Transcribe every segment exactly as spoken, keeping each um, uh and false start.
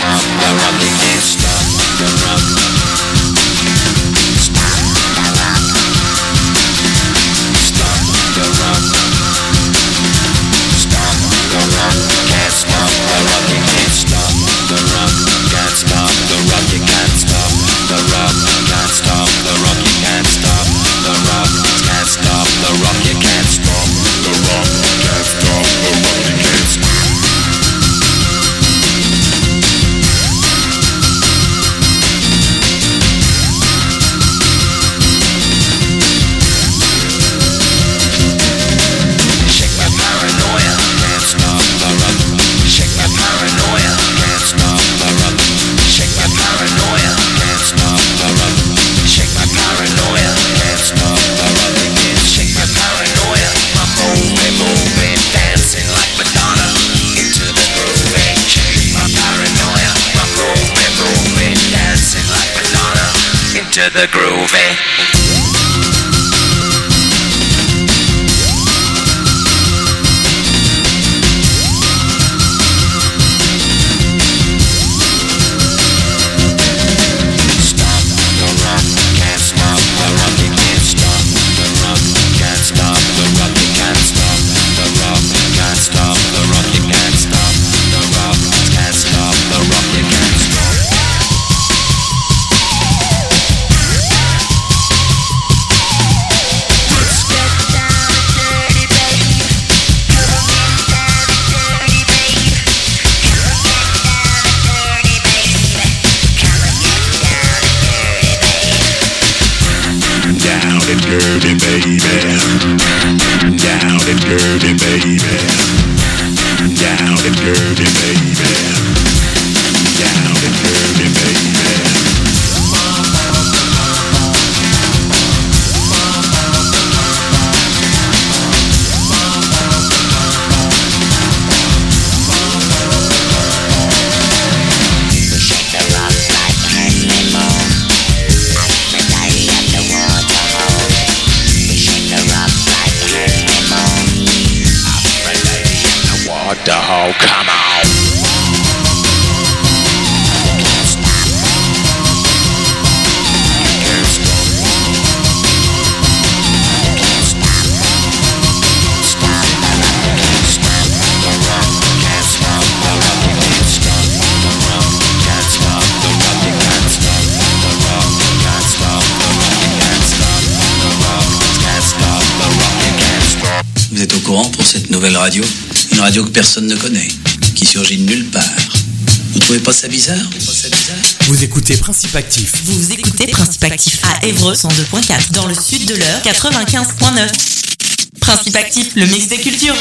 stop the rock, you can't stop the rock. Stop the rock. Stop the rock. Stop the rock. Can't stop the rock, you can't stop the rock. Can't stop the rock, you can't stop the rock. Can't stop the rock, you can't stop the rock. Can't stop the rock, you can't stop the rock. Can't stop the rock, you can't stop. To the groovy. Dirty baby, down and dirty baby, down and dirty baby, down and dirty baby. The whole come on. Can't stop. Can't stop. Can't stop. Stop the rock. Can't stop the rock. Can't stop the rock. Can't stop the rock. Can't stop the rock. Can't stop the rock. Can't stop the rock. Can't stop the rock. Can't stop the rock. Can't stop. Vous êtes au courant pour cette nouvelle radio? Une radio que personne ne connaît, qui surgit de nulle part. Vous trouvez pas ça bizarre? Vous écoutez Principe Actif. Vous écoutez Principe Actif à Évreux cent deux virgule quatre, dans le sud de l'Eure quatre-vingt-quinze virgule neuf. Principe Actif, le mix des cultures.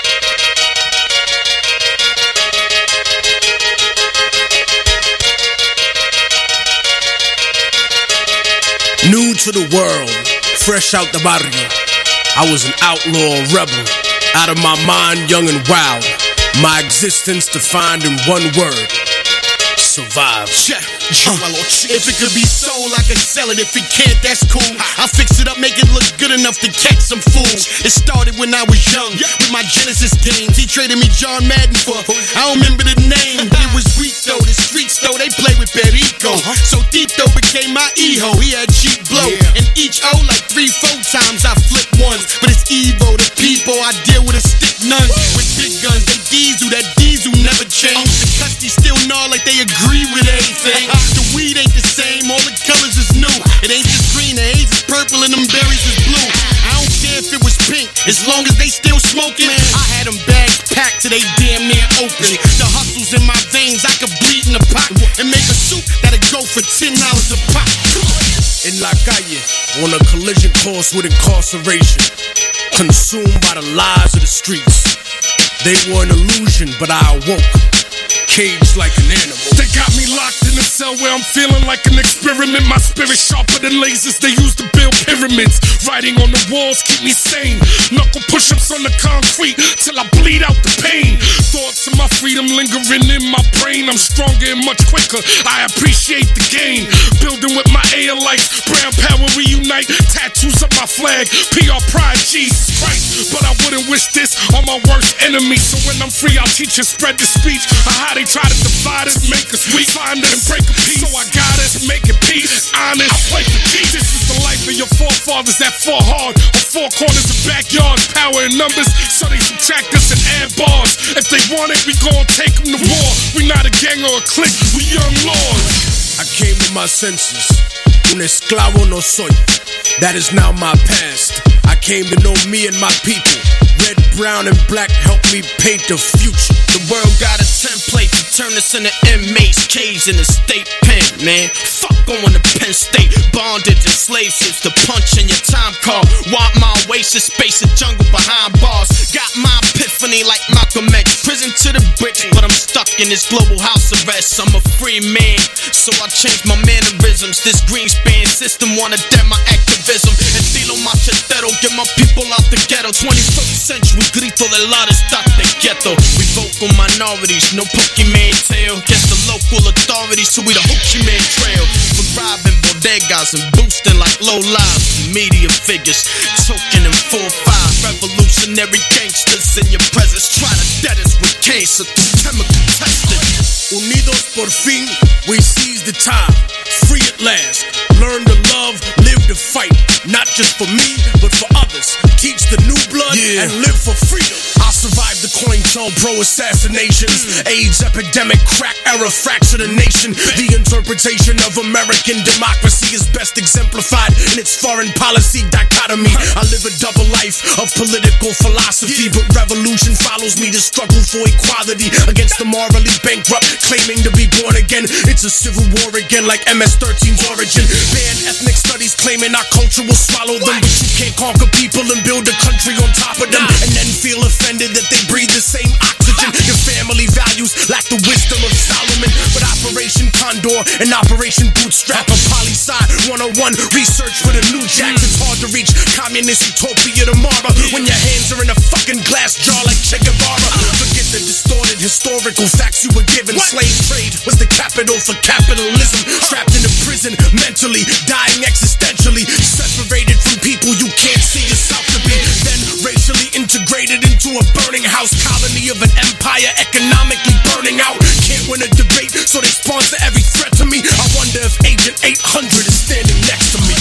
New to the world, fresh out the barrio. I was an outlaw rebel. Out of my mind, young and wild. My existence defined in one word. Survive. Check. Uh, if it could be sold, I could sell it. If it can't, that's cool. I'll fix it up, make it look good enough to catch some fools. It started when I was young, with my Genesis games. He traded me John Madden for, I don't remember the name. It was weak though, the streets though, they play with Perico. So Tito became my E-ho, he had cheap blow. And each O like three, four times I flip ones. But it's Evo, the people I deal with a stick none. With big guns, they diesel, that diesel never change. The custies still gnaw like they agree with everything. The weed ain't the same, all the colors is new. It ain't just green, the haze is purple and them berries is blue. I don't care if it was pink, as long as they still smoking. I had them bags packed till they damn near open. The hustle's in my veins, I could bleed in the pot and make a soup that'll go for ten dollars a pop. In La Calle, on a collision course with incarceration, consumed by the lies of the streets. They were an illusion, but I awoke, caged like an animal. They got me locked in a cell where I'm feeling like an experiment. My spirit sharper than lasers they used to build pyramids. Writing on the walls keep me sane. Knuckle push-ups on the concrete till I bleed out the pain. Thoughts of my freedom lingering in my brain. I'm stronger and much quicker, I appreciate the game. Building with my A L lights, brown power reunite. Tattoos of my flag, P R pride, Jesus Christ. But I wouldn't wish this on my worst enemy. So when I'm free I'll teach and spread the speech of how to They try to divide us, make us weak, find us and break a piece. So I got us, make it peace, honest. I play for keys. This is the life of your forefathers that fought hard on four corners of backyards, power in numbers, so they subtract us and add bars. If they want it, we gon' take them to war. We not a gang or a clique, we young lords. I came to my senses. Un esclavo no soy. That is now my past. I came to know me and my people. Red, brown, and black help me paint the future. The world got a template to turn us into inmates, caged in a state pen, man. Fuck going to Penn State, bondage and slave ships, the punch in your time card. Want my oasis, space, a jungle behind bars. Got my epiphany like Malcolm X. Prison to the bricks, but I'm stuck in this global house arrest. I'm a free man, so I changed my mannerisms. This Greenspan system wanna dead my activism. Estilo machetero, get my people out the ghetto. twenty-first century, grito del lado, stop the ghetto. We vocal minorities, no Pokemon tail. Guess the local authorities, so we the Hoochie Man trail. For robbing bodegas and boosting like low lives. Media figures, choking in four five. Revolutionary gangsters in your presence, try to dead us with cancer through chemical testing. Unidos por fin, we seize the time. Free at last. Learn to love, live to fight. Not just for me, but for others. Teach the new blood yeah. and live for freedom. I survived the coin tone pro assassinations. AIDS epidemic, crack era, fracture the nation. The interpretation of American democracy is best exemplified in its foreign policy dichotomy. I live a double life of political philosophy, but revolution follows me to struggle for equality against the morally bankrupt, claiming to be born again. It's a civil war again, like M S thirteen's origin. Ban ethnic studies claiming our culture will swallow them, but you can't conquer people and build a country on top of them, and then feel offended that they breathe the same oxygen. Your family values lack the wisdom of Solomon, but Operation Condor and Operation Bootstrap of Poli-Sci one oh one research with a new jack. It's hard to reach communist utopia tomorrow when your hands are in a fucking glass jar like Che Guevara. Forget the distorted historical facts you were given. Slave trade was the capital for capitalism. Trapped in a prison mentally, dying existentially, separated from people you can't see yourself to be. Then racially integrated into a burning house colony of an empire economically burning out. Can't win a debate, so they sponsor every threat to me. I wonder if Agent eight hundred is standing next to me.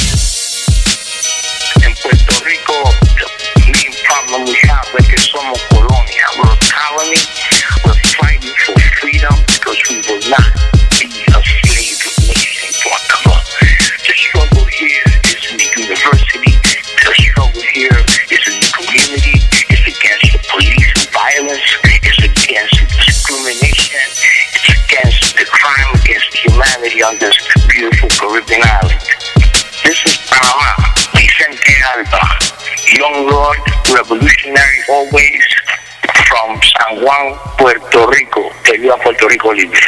En Puerto Rico, the main problem we have is que somos colonia. We're a colony. We're fighting for freedom because we will not be a slave nation forever. The struggle here is in the university. The struggle here is in the community. It's against the police and violence. It's against discrimination. It's against the crime against humanity on this beautiful Caribbean island. This is Panama. Vicente Alba, young lord, revolutionary always, from San Juan, Puerto Rico. Que viva Puerto Rico libre.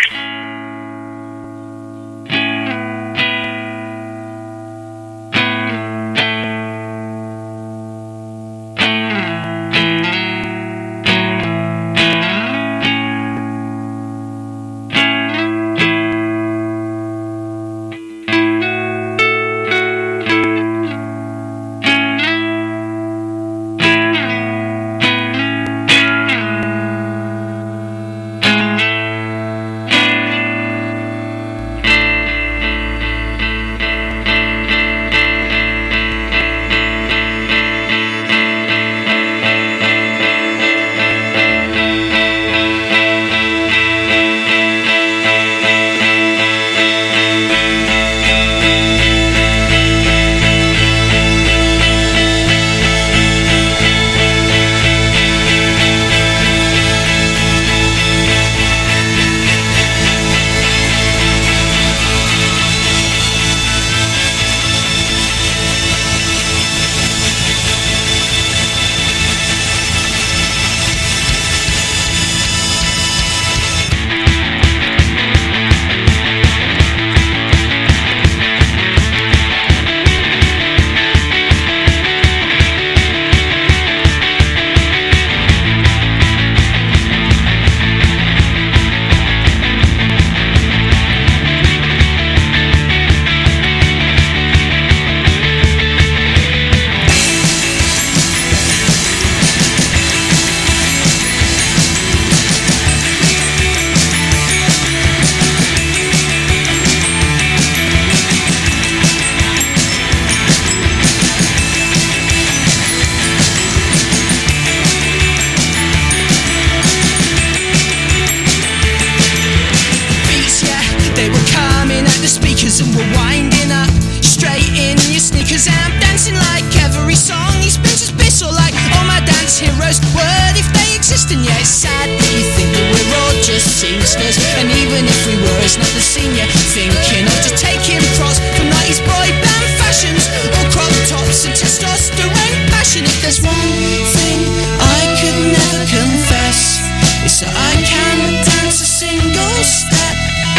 and we're winding up. Straight in your sneakers and I'm dancing like every song. He spins his piss all like all my dance heroes would if they exist. And yeah, it's sad that you think that we're all just seamsters. And even if we were, it's not the senior thinking of just taking pros from nineties boy band fashions, or crop tops and testosterone passion. If there's one thing I could never confess, it's that I can't dance a single step.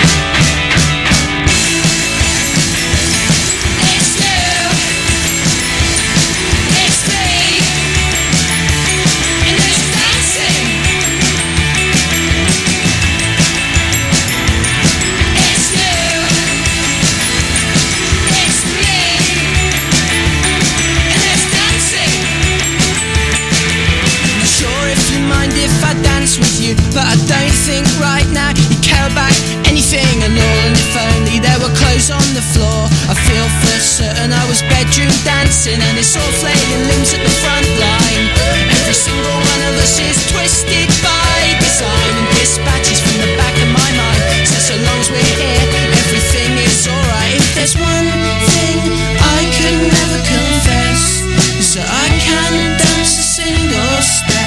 But I don't think right now you care about anything at all. And if only there were clothes on the floor, I feel for certain I was bedroom dancing. And it's all flailing limbs at the front line. Every single one of us is twisted by design, and dispatches from the back of my mind. So so long as we're here, everything is alright. If there's one thing I could never confess, is that I can't dance a single step.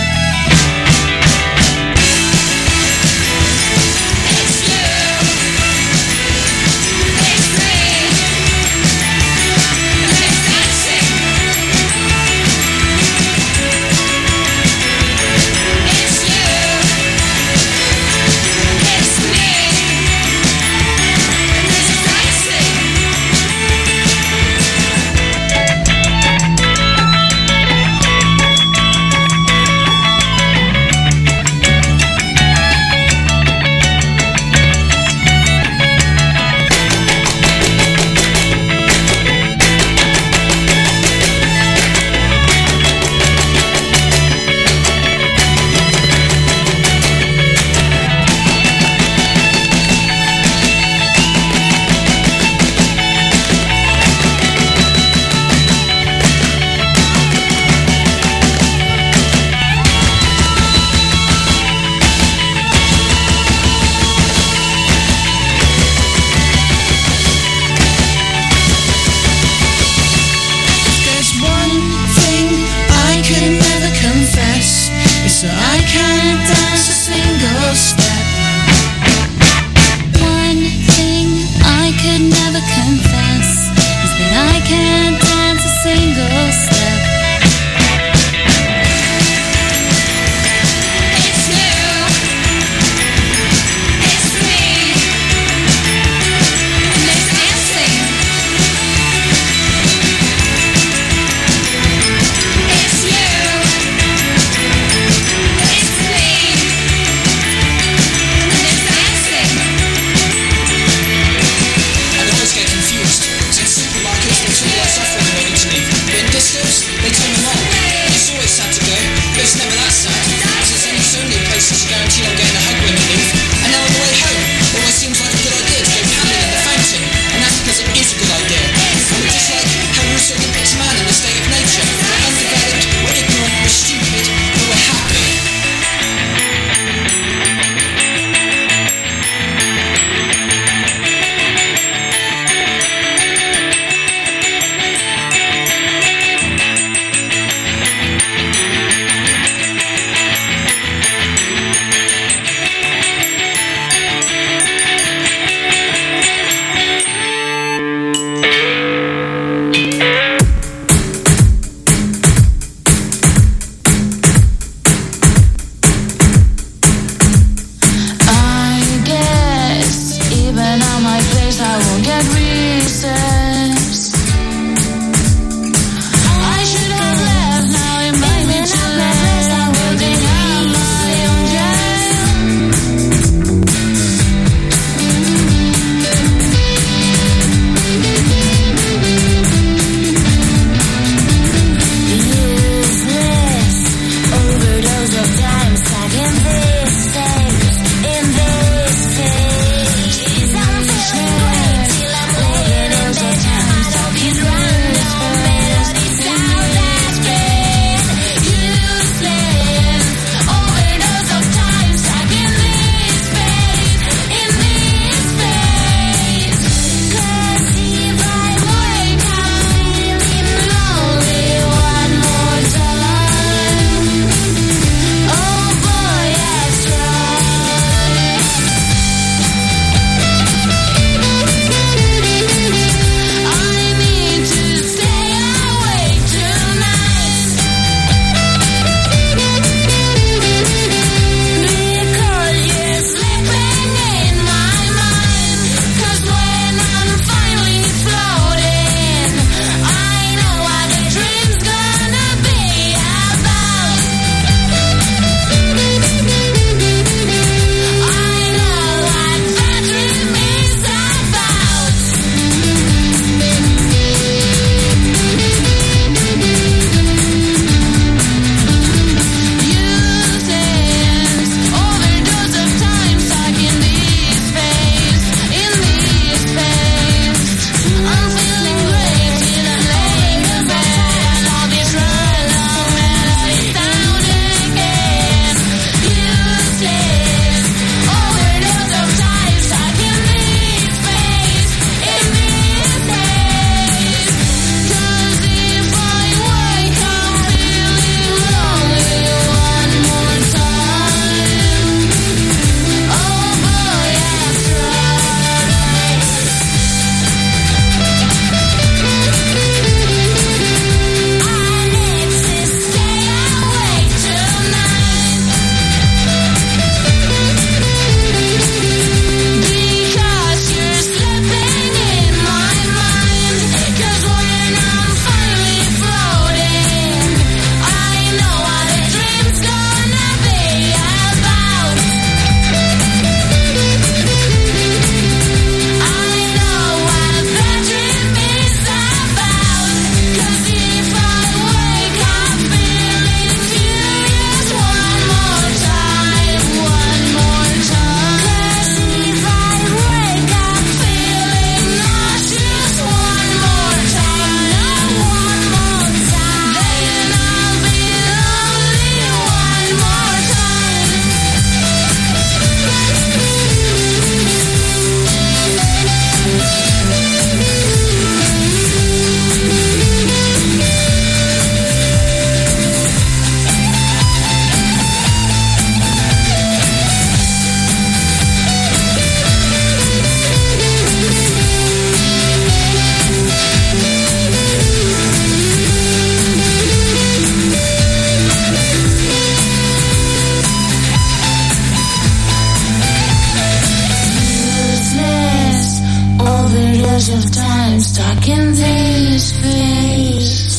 rush of time stuck in this space.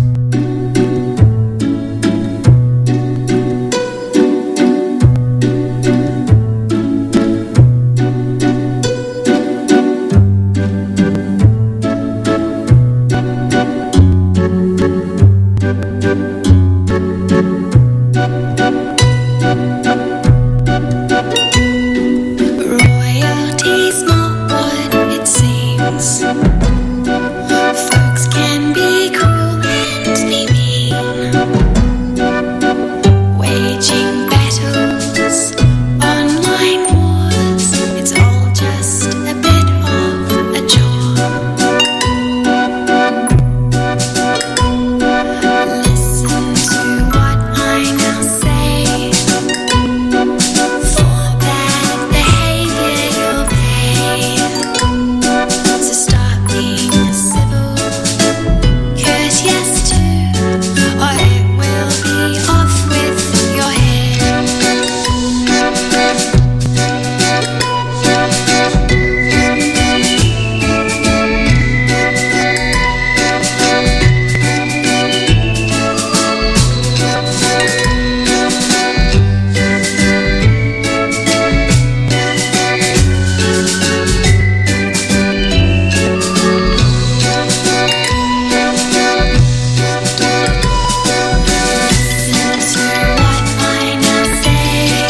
Royalty's not what it seems. Folks can be cruel and be mean, waging battles, online wars. It's all just a bit of a chore. Listen to what I now say. For bad behavior you'll pay. So start being civil, courteous too, or it will be off with your head. Listen to what I now say.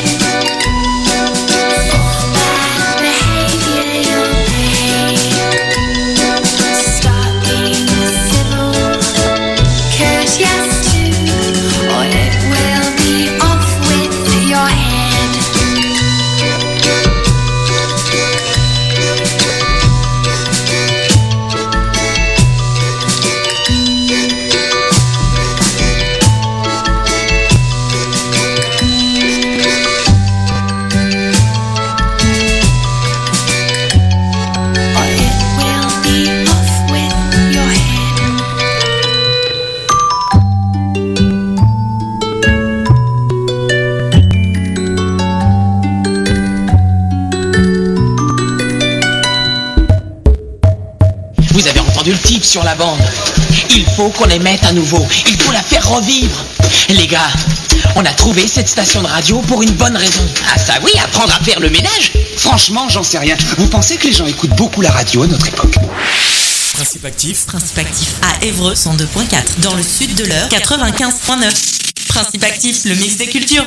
For bad behavior you'll pay. So start being civil, courteous too, or it will be off with your head. Or it will be off with your head. Vous avez entendu le type sur la bande. Il faut qu'on les mette à nouveau. Il faut la faire revivre. Les gars, on a trouvé cette station de radio pour une bonne raison. Ah ça oui, apprendre à faire le ménage. Franchement, j'en sais rien. Vous pensez que les gens écoutent beaucoup la radio à notre époque? Principe actif. Principe actif à Évreux cent deux point quatre. Dans le sud de l'Eure quatre-vingt-quinze point neuf. Principe actif, le mix des cultures.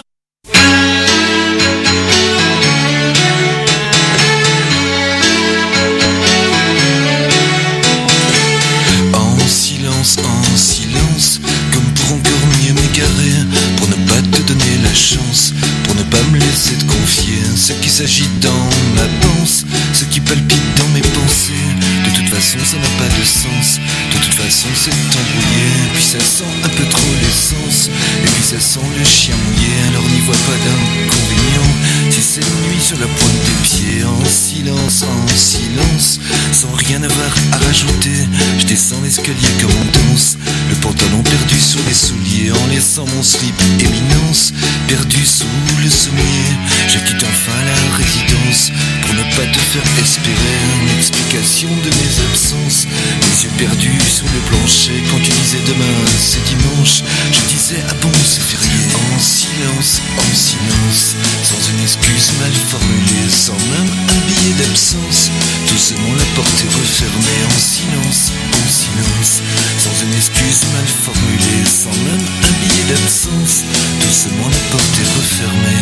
En silence, en silence, comme pour encore mieux m'égarer, pour ne pas te donner la chance, pour ne pas me laisser te confier ce qui s'agite dans ma panse, ce qui palpite dans mes pensées. De toute façon, ça n'a pas de sens. De toute façon, c'est embrouillé. Puis ça sent un peu trop l'essence. Et puis ça sent le chien mouillé. Alors n'y vois pas d'inconvénient. Si cette nuit sur la pointe des pieds, en silence, en silence, sans rien avoir à rajouter, je descends l'escalier comme on danse, le pantalon perdu sur les souliers, en laissant mon slip éminence, perdu sous le sommier. Je quitte enfin la résidence pour ne pas te faire espérer une explication de mes absences. Les yeux perdus sur le plancher quand tu disais demain c'est dimanche, je disais ah bon c'est férié. En silence, en silence, sans une excuse mal formulée, sans même un billet d'absence, doucement la porte est refermée. En silence, en silence, sans une excuse mal formulée, sans même un billet d'absence, doucement la porte est refermée.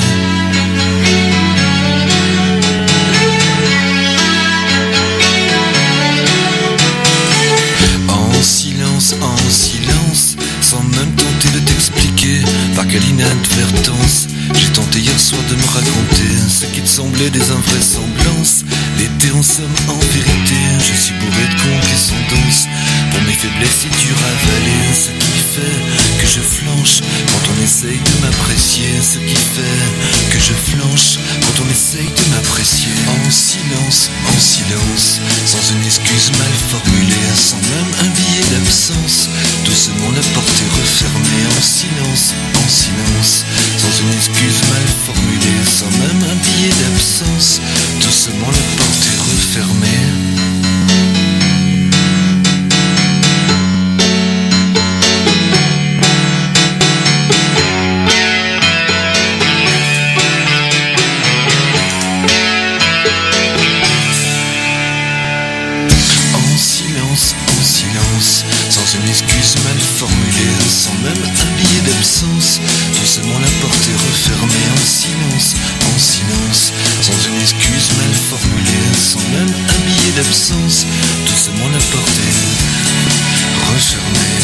En silence, en silence, sans même tenter de t'expliquer par quelle inadvertance j'ai tenté hier soir de me raconter ce qui te semblait des invraisemblances. L'été en somme, en vérité, je suis bourré de condescendance. Pour mes faiblesses, c'est dur à avaler. Ce qui fait que je flanche quand on essaye de m'apprécier. Ce qui fait que je flanche quand on essaye de m'apprécier. En silence, en silence, sans une excuse mal formulée, sans même un billet d'absence, doucement la porte est refermée. En silence, en silence, sans une excuse mal formulée, sans même un billet d'absence, doucement la porte est refermée. d'absence, doucement la porter, recharner.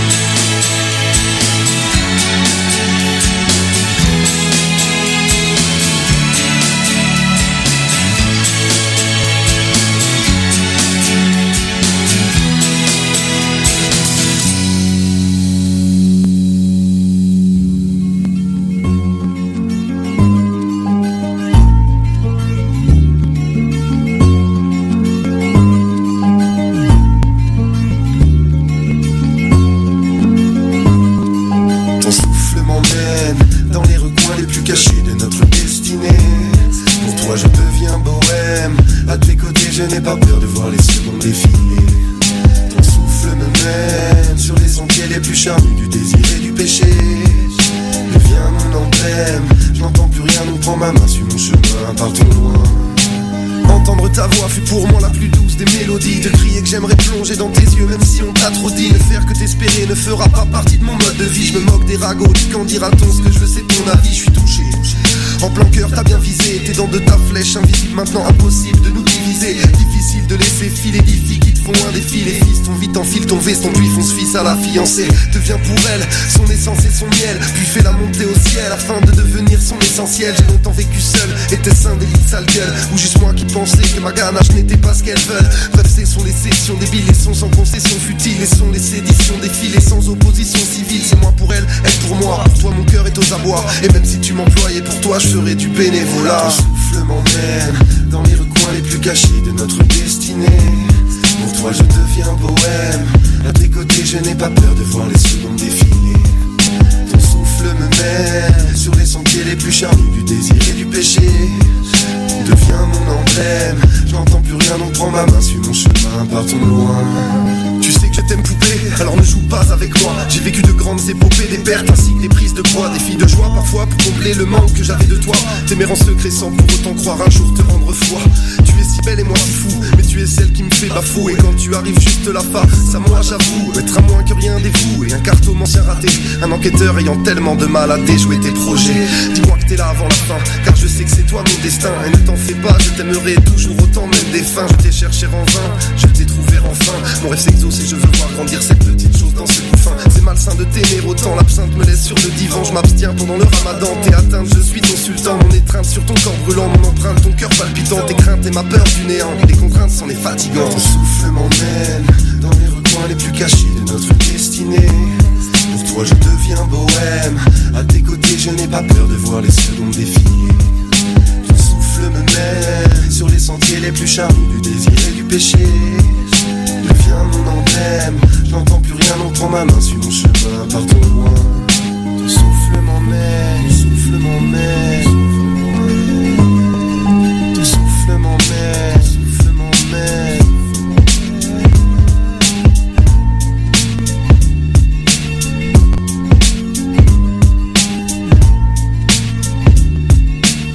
Quand dira-t-on ce que je veux, c'est ton avis, je suis touché. En plein cœur, t'as bien visé, t'es dans de ta flèche, invisible maintenant, impossible de nous diviser. Difficile de laisser filer des filles qui te font un défi. Les fils ton vite enfile ton veston, puis font ce fils à la fiancée. Deviens pour elle son essence et son miel, puis fais la montée au ciel afin de devenir son essentiel. J'ai longtemps vécu seul, était un délit de sale gueule, ou juste moi qui pensais que ma ganache n'était pas ce qu'elles veulent. Bref, ce sont les sessions débiles, les sons sans concession futile, les sons les séditions défilées sans opposition civile. C'est moi pour elle, elle pour moi. Pour toi mon cœur est aux abois, et même si tu m'employais pour toi, je ferais du bénévolat. Ton souffle m'emmène dans les recoins les plus cachés de notre destinée. Pour toi je deviens bohème, à tes côtés je n'ai pas peur de voir les secondes défiler. Ton souffle me mène sur les sentiers les plus charnus du désir et du péché. Deviens mon emblème, je n'entends plus rien, donc prends ma main, suis mon chemin, partons loin. Tu sais que je t'aime poupée, alors ne joue pas avec moi. J'ai vécu de grandes épopées, des pertes ainsi que des prises de poids, des filles de joie parfois pour combler le manque que j'avais de toi. T'aimer en secret sans pour autant croire un jour te rendre froid. Tu es si belle et moi si fou, mais tu es celle qui me fait bafouer. Et quand tu arrives juste là face à moi, j'avoue être à moins que rien dévoué. Un cartomancien raté, un enquêteur ayant tellement de mal à déjouer tes projets. Dis-moi que t'es là avant la fin, car je sais que c'est toi mon destin. Et ne t'en fais pas, je t'aimerai toujours autant, même des fins. Je t'ai cherché en vain, je t'ai trouvé enfin. Mon rêve s'exauce et je veux voir grandir cette petite chose dans ce coup fin. C'est malsain de t'aimer autant, l'absinthe me laisse sur le divan. Je m'abstiens pendant le ramadan, t'es atteinte, je suis ton sultan. Mon étreinte sur ton corps brûlant, mon empreinte, ton cœur palpitant. Tes craintes et ma peur du néant, les contraintes sont les fatigants. Ton souffle m'emmène dans les recoins les plus cachés de notre destinée. Pour toi je deviens bohème, à tes côtés je n'ai pas peur de voir les secondes défiler. Ton souffle me mène sur les sentiers les plus charnus du désir et du péché. Deviens mon emblème, je n'entends plus rien, donc prends ma main, suis